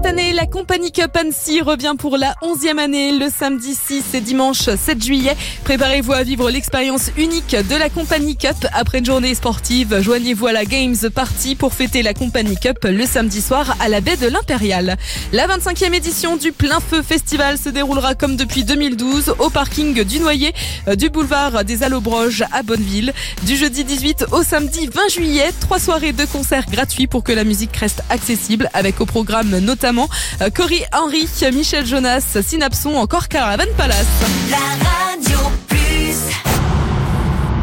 Cette année, la Company Cup Annecy revient pour la 11e année, le samedi 6 et dimanche 7 juillet. Préparez-vous à vivre l'expérience unique de la Company Cup. Après une journée sportive, joignez-vous à la Games Party pour fêter la Company Cup le samedi soir à la baie de l'Impérial. La 25e édition du Plein Feu Festival se déroulera comme depuis 2012 au parking du Noyer du boulevard des Allobroges à Bonneville. Du jeudi 18 au samedi 20 juillet, 3 soirées de concerts gratuits pour que la musique reste accessible avec au programme notamment Cory Henry, Michel Jonas, Synapson, encore Caravan Palace.